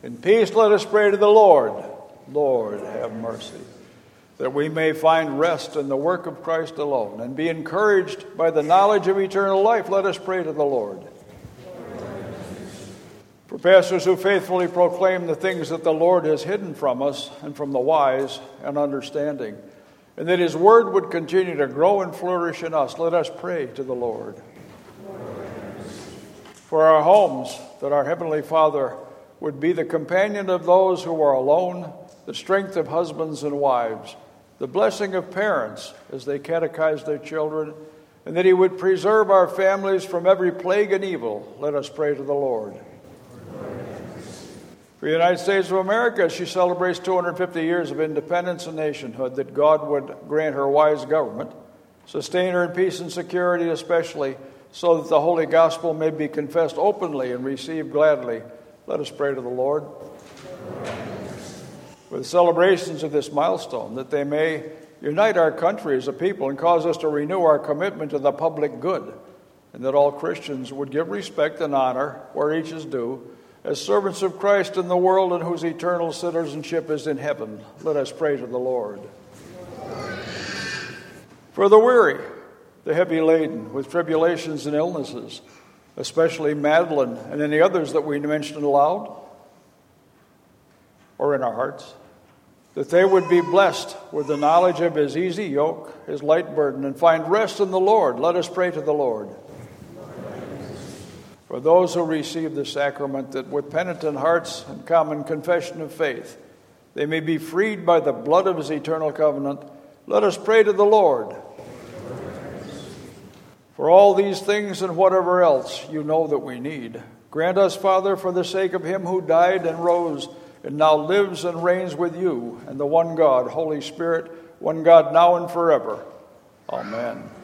In peace let us pray to the Lord. Lord, have mercy. That we may find rest in the work of Christ alone and be encouraged by the knowledge of eternal life, let us pray to the Lord. For pastors who faithfully proclaim the things that the Lord has hidden from us and from the wise and understanding, and that his word would continue to grow and flourish in us, let us pray to the Lord. For our homes, that our Heavenly Father would be the companion of those who are alone, the strength of husbands and wives, the blessing of parents as they catechize their children, and that he would preserve our families from every plague and evil, let us pray to the Lord. For the United States of America, as she celebrates 250 years of independence and nationhood, that God would grant her wise government, sustain her in peace and security especially, so that the Holy Gospel may be confessed openly and received gladly. Let us pray to the Lord. For the celebrations of this milestone, that they may unite our country as a people and cause us to renew our commitment to the public good, and that all Christians would give respect and honor where each is due, as servants of Christ in the world and whose eternal citizenship is in heaven. Let us pray to the Lord. For the weary, the heavy laden with tribulations and illnesses, especially Madeline and any others that we mentioned aloud or in our hearts, that they would be blessed with the knowledge of his easy yoke, his light burden, and find rest in the Lord. Let us pray to the Lord. For those who receive the sacrament, that with penitent hearts and common confession of faith, they may be freed by the blood of his eternal covenant, let us pray to the Lord. For all these things and whatever else you know that we need, grant us, Father, for the sake of him who died and rose and now lives and reigns with you and the one God, Holy Spirit, one God now and forever. Amen.